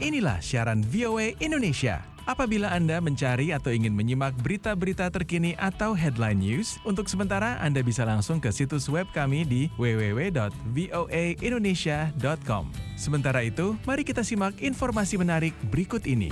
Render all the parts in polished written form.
Inilah siaran VOA Indonesia. Apabila Anda mencari atau ingin menyimak berita-berita terkini atau headline news, untuk sementara Anda bisa langsung ke situs web kami di www.voaindonesia.com. Sementara itu, mari kita simak informasi menarik berikut ini.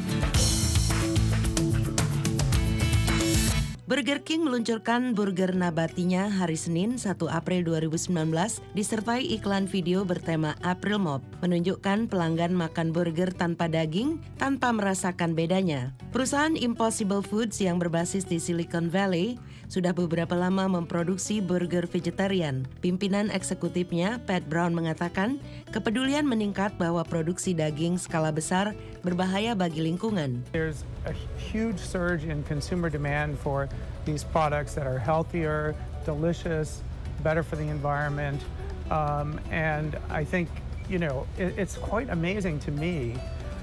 Burger King meluncurkan burger nabatinya hari Senin 1 April 2019 disertai iklan video bertema April Mop, menunjukkan pelanggan makan burger tanpa daging tanpa merasakan bedanya. Perusahaan Impossible Foods yang berbasis di Silicon Valley sudah beberapa lama memproduksi burger vegetarian. Pimpinan eksekutifnya, Pat Brown, mengatakan kepedulian meningkat bahwa produksi daging skala besar berbahaya bagi lingkungan. There's a huge surge in consumer demand for these products that are healthier, delicious, better for the environment. And I think, it's quite amazing to me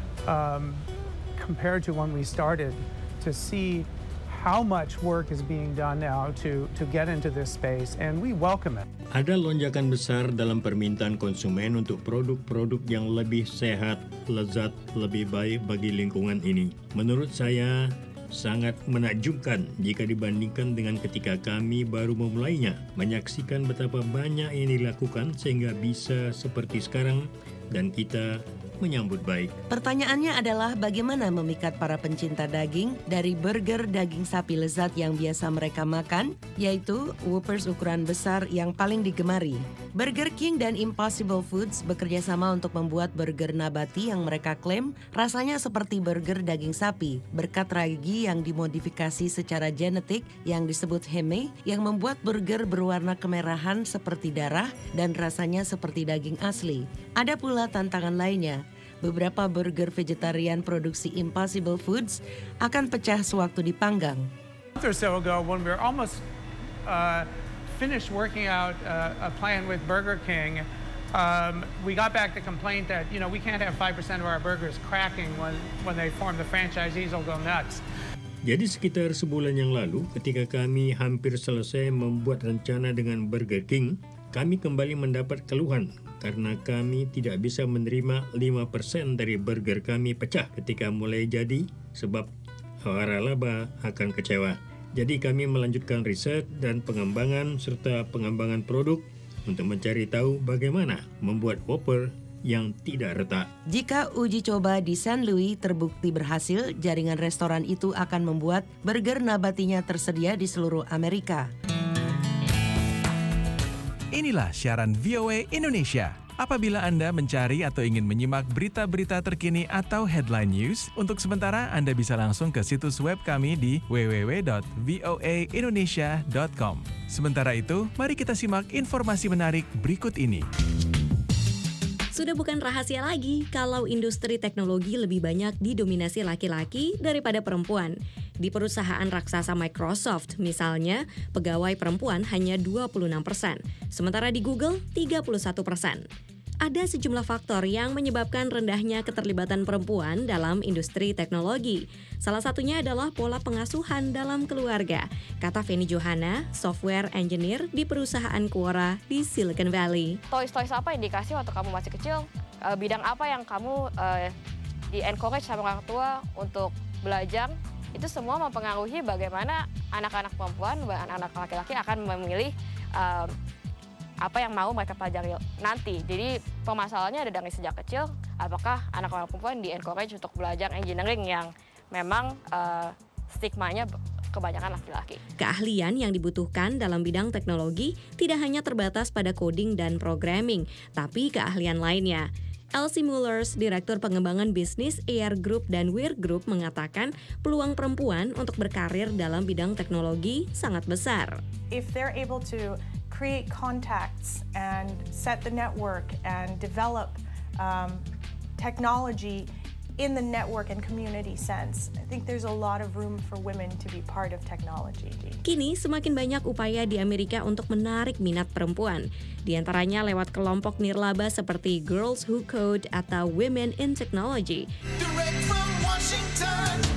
compared to when we started to see how much work is being done now to get into this space, and we welcome it. Ada lonjakan besar dalam permintaan konsumen untuk produk-produk yang lebih sehat, lezat, lebih baik bagi lingkungan ini. Menurut saya, sangat menakjubkan jika dibandingkan dengan ketika kami baru memulainya. Menyaksikan betapa banyak yang dilakukan sehingga bisa seperti sekarang dan kita menyambut baik. Pertanyaannya adalah bagaimana memikat para pencinta daging dari burger daging sapi lezat yang biasa mereka makan, yaitu Whoppers ukuran besar yang paling digemari. Burger King dan Impossible Foods bekerja sama untuk membuat burger nabati yang mereka klaim rasanya seperti burger daging sapi, berkat ragi yang dimodifikasi secara genetik yang disebut heme, yang membuat burger berwarna kemerahan seperti darah dan rasanya seperti daging asli. Ada pula tantangan lainnya. Beberapa burger vegetarian produksi Impossible Foods akan pecah sewaktu dipanggang. A month or so ago, when we were almost finished working out a plan with Burger King, we got back the complaint that we can't have 5% of our burgers cracking when they form. The franchisees will go nuts. Jadi sekitar sebulan yang lalu, ketika kami hampir selesai membuat rencana dengan Burger King, kami kembali mendapat keluhan karena kami tidak bisa menerima 5% dari burger kami pecah ketika mulai jadi sebab waralaba akan kecewa. Jadi kami melanjutkan riset dan pengembangan serta pengembangan produk untuk mencari tahu bagaimana membuat Whopper yang tidak retak. Jika uji coba di St. Louis terbukti berhasil, jaringan restoran itu akan membuat burger nabatinya tersedia di seluruh Amerika. Inilah siaran VOA Indonesia. Apabila Anda mencari atau ingin menyimak berita-berita terkini atau headline news, untuk sementara Anda bisa langsung ke situs web kami di www.voaindonesia.com. Sementara itu, mari kita simak informasi menarik berikut ini. Sudah bukan rahasia lagi kalau industri teknologi lebih banyak didominasi laki-laki daripada perempuan. Di perusahaan raksasa Microsoft, misalnya, pegawai perempuan hanya 26%, sementara di Google 31%. Ada sejumlah faktor yang menyebabkan rendahnya keterlibatan perempuan dalam industri teknologi. Salah satunya adalah pola pengasuhan dalam keluarga, kata Feni Johana, software engineer di perusahaan Quora di Silicon Valley. Toys apa yang dikasih waktu kamu masih kecil? Bidang apa yang kamu di-encourage sama orang tua untuk belajar? Itu semua mempengaruhi bagaimana anak-anak perempuan dan anak-anak laki-laki akan memilih apa yang mau mereka pelajari nanti. Jadi permasalahannya ada dari sejak kecil, apakah anak-anak perempuan di-encourage untuk belajar engineering yang memang stigmanya kebanyakan laki-laki. Keahlian yang dibutuhkan dalam bidang teknologi tidak hanya terbatas pada coding dan programming, tapi keahlian lainnya. Elsie Mullers, Direktur Pengembangan Bisnis AR Group dan Weir Group, mengatakan peluang perempuan untuk berkarir dalam bidang teknologi sangat besar. If they're able to create contacts and set the network and develop technology in the network and community sense, I think there's a lot of room for women to be part of technology. Kini semakin banyak upaya di Amerika untuk menarik minat perempuan, di antaranya lewat kelompok nirlaba seperti Girls Who Code atau Women in Technology. Direct from Washington.